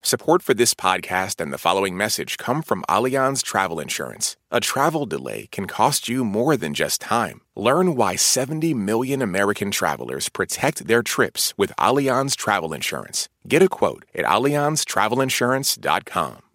Support for this podcast and the following message come from Allianz Travel Insurance. A travel delay can cost you more than just time. Learn why 70 million American travelers protect their trips with Allianz Travel Insurance. Get a quote at allianztravelinsurance.com.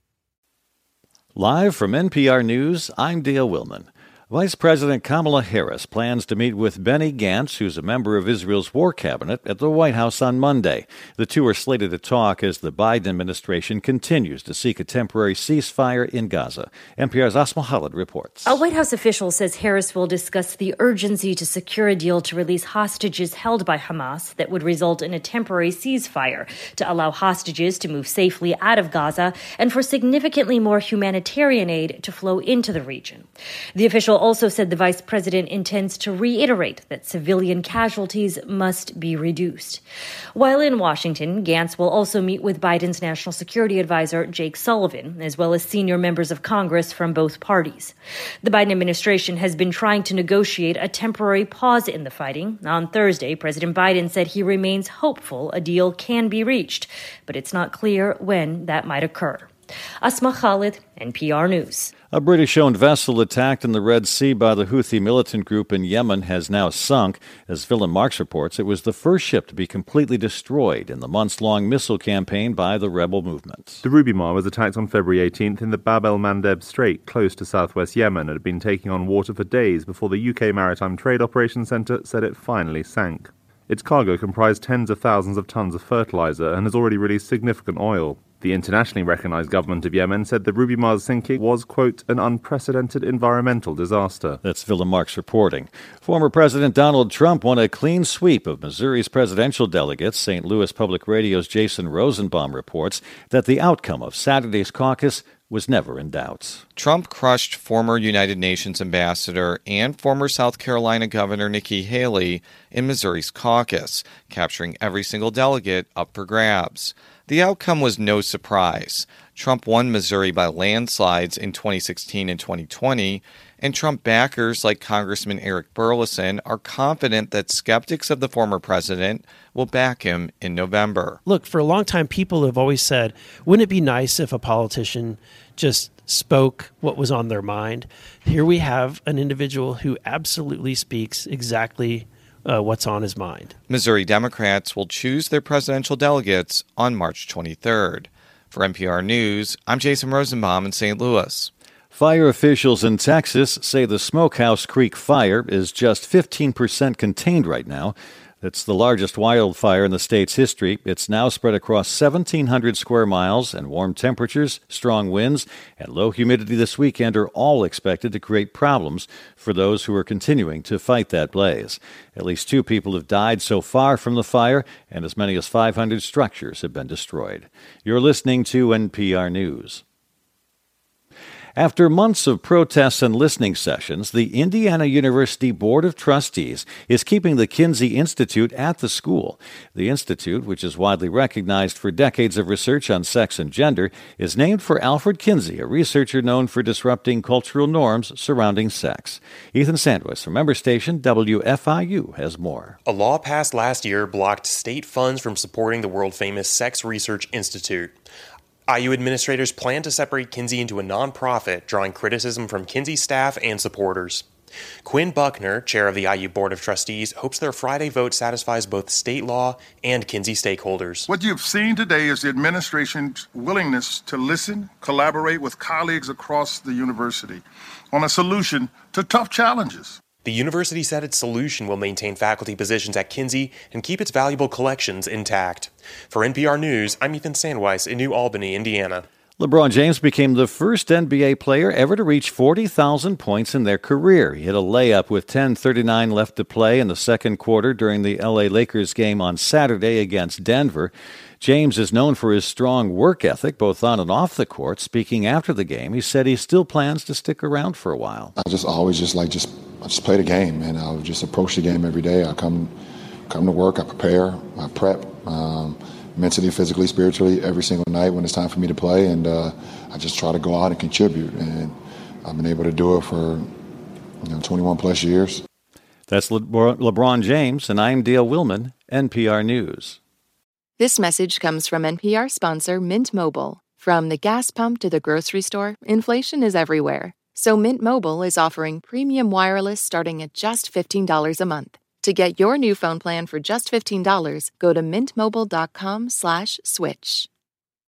Live from NPR News, I'm Dale Willman. Vice President Kamala Harris plans to meet with Benny Gantz, who's a member of Israel's war cabinet, at the White House on Monday. The two are slated to talk as the Biden administration continues to seek a temporary ceasefire in Gaza. NPR's Asma Khalid reports. A White House official says Harris will discuss the urgency to secure a deal to release hostages held by Hamas that would result in a temporary ceasefire to allow hostages to move safely out of Gaza and for significantly more humanitarian aid to flow into the region. The official also said the vice president intends to reiterate that civilian casualties must be reduced. While in Washington, Gantz will also meet with Biden's national security advisor, Jake Sullivan, as well as senior members of Congress from both parties. The Biden administration has been trying to negotiate a temporary pause in the fighting. On Thursday, President Biden said he remains hopeful a deal can be reached, but it's not clear when that might occur. Asma Khalid, NPR News. A British-owned vessel attacked in the Red Sea by the Houthi militant group in Yemen has now sunk. As Willem Marks reports, it was the first ship to be completely destroyed in the months-long missile campaign by the rebel movement. The Ruby Mar was attacked on February 18th in the Bab el-Mandeb Strait, close to southwest Yemen, and had been taking on water for days before the UK Maritime Trade Operations Centre said it finally sank. Its cargo comprised tens of thousands of tons of fertilizer and has already released significant oil. The internationally recognized government of Yemen said the Ruby Mar's sinking was, quote, an unprecedented environmental disaster. That's Willem Marks reporting. Former President Donald Trump won a clean sweep of Missouri's presidential delegates. St. Louis Public Radio's Jason Rosenbaum reports that the outcome of Saturday's caucus was never in doubt. Trump crushed former United Nations ambassador and former South Carolina Governor Nikki Haley in Missouri's caucus, capturing every single delegate up for grabs. The outcome was no surprise. Trump won Missouri by landslides in 2016 and 2020, and Trump backers like Congressman Eric Burlison are confident that skeptics of the former president will back him in November. Look, for a long time, people have always said, wouldn't it be nice if a politician just spoke what was on their mind? Here we have an individual who absolutely speaks exactly what's on his mind. Missouri Democrats will choose their presidential delegates on March 23rd. For NPR News, I'm Jason Rosenbaum in St. Louis. Fire officials in Texas say the Smokehouse Creek fire is just 15% contained right now. It's the largest wildfire in the state's history. It's now spread across 1,700 square miles, and warm temperatures, strong winds, and low humidity this weekend are all expected to create problems for those who are continuing to fight that blaze. At least 2 people have died so far from the fire, and as many as 500 structures have been destroyed. You're listening to NPR News. After months of protests and listening sessions, the Indiana University Board of Trustees is keeping the Kinsey Institute at the school. The institute, which is widely recognized for decades of research on sex and gender, is named for Alfred Kinsey, a researcher known for disrupting cultural norms surrounding sex. Ethan Sandwich from member station WFIU has more. A law passed last year blocked state funds from supporting the world-famous Sex Research Institute. IU administrators plan to separate Kinsey into a nonprofit, drawing criticism from Kinsey staff and supporters. Quinn Buckner, chair of the IU Board of Trustees, hopes their Friday vote satisfies both state law and Kinsey stakeholders. What you've seen today is the administration's willingness to listen, collaborate with colleagues across the university on a solution to tough challenges. The university said its solution will maintain faculty positions at Kinsey and keep its valuable collections intact. For NPR News, I'm Ethan Sandweiss in New Albany, Indiana. LeBron James became the first NBA player ever to reach 40,000 points in their career. He hit a layup with 10:39 left to play in the second quarter during the LA Lakers game on Saturday against Denver. James is known for his strong work ethic, both on and off the court. Speaking after the game, he said he still plans to stick around for a while. I just play the game, and I'll just approach the game every day. I come to work, I prepare, I prep, mentally, physically, spiritually, every single night when it's time for me to play, and I just try to go out and contribute, and I've been able to do it for 21 plus years. That's LeBron James, and I'm Dale Willman, NPR News. This message comes from NPR sponsor Mint Mobile. From the gas pump to the grocery store, inflation is everywhere. So Mint Mobile is offering premium wireless starting at just $15 a month. To get your new phone plan for just $15, go to mintmobile.com/switch.